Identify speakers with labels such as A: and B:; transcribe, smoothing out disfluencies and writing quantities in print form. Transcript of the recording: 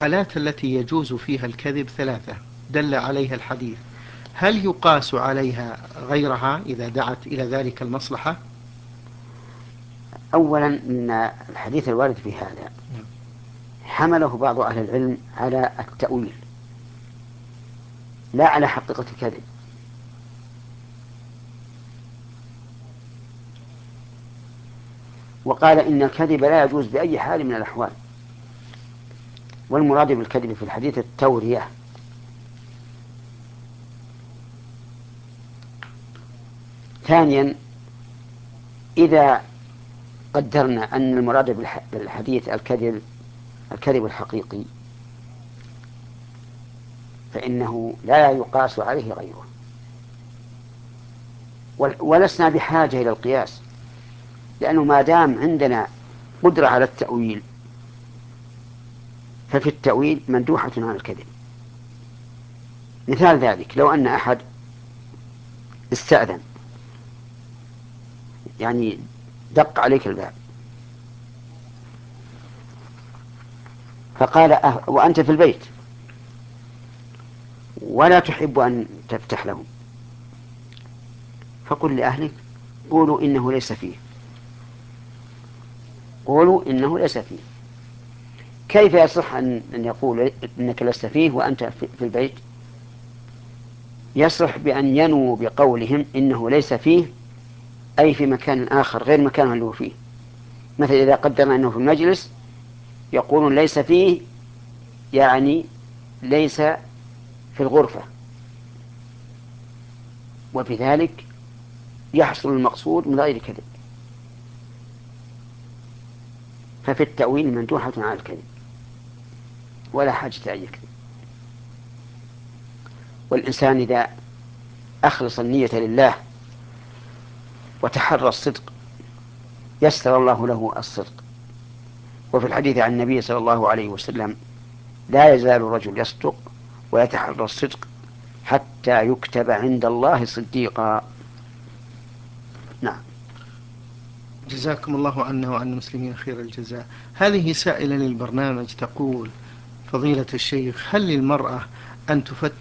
A: الحالات التي يجوز فيها الكذب ثلاثة دل عليها الحديث، هل يقاس عليها غيرها إذا دعت إلى ذلك المصلحة؟
B: أولا إن الحديث الوارد في هذا حمله بعض أهل العلم على التأويل لا على حقيقة الكذب، وقال إن الكذب لا يجوز بأي حال من الأحوال، والمراد بالكذب في الحديث التورية. ثانيا، إذا قدرنا أن المراد بالحديث الكذب الحقيقي، فإنه لا يقاس عليه غيره، ولسنا بحاجة إلى القياس، لأنه ما دام عندنا قدرة على التأويل ففي التأويل مندوحة عن الكذب. مثال ذلك لو أن أحد استأذن، يعني دق عليك الباب فقال وأنت في البيت ولا تحب أن تفتح له، فقل لأهلك قولوا إنه ليس فيه، قولوا إنه ليس فيه. كيف يصح أن يقول إنك لست فيه وأنت في البيت؟ يصح بأن ينووا بقولهم إنه ليس فيه أي في مكان آخر غير مكان اللي هو فيه. مثل إذا قدرنا أنه في المجلس يقولون ليس فيه، يعني ليس في الغرفة، وبذلك يحصل المقصود من غير كذب. ففي التأويل مندوحة على الكذب ولا حاجة أن يكذب. والإنسان إذا أخلص النية لله وتحرى الصدق يسر الله له الصدق. وفي الحديث عن النبي صلى الله عليه وسلم لا يزال الرجل يصدق ويتحرى الصدق حتى يكتب عند الله صديقا. نعم.
A: جزاكم الله عنا وعن المسلمين خير الجزاء. هذه سائلة للبرنامج تقول: فضيلة الشيخ، هل للمرأة أن تفتح